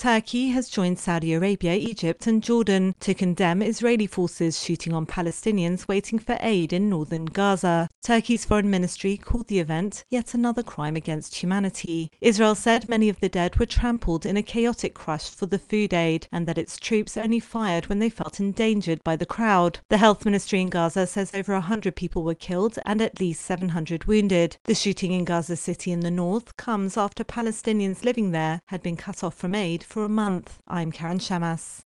Turkey has joined Saudi Arabia, Egypt and Jordan to condemn Israeli forces shooting on Palestinians waiting for aid in northern Gaza. Turkey's foreign ministry called the event yet another crime against humanity. Israel said many of the dead were trampled in a chaotic rush for the food aid and that its troops only fired when they felt endangered by the crowd. The health ministry in Gaza says over 100 people were killed and at least 700 wounded. The shooting in Gaza City in the north comes after Palestinians living there had been cut off from aid for a month. I'm Karen Shamas.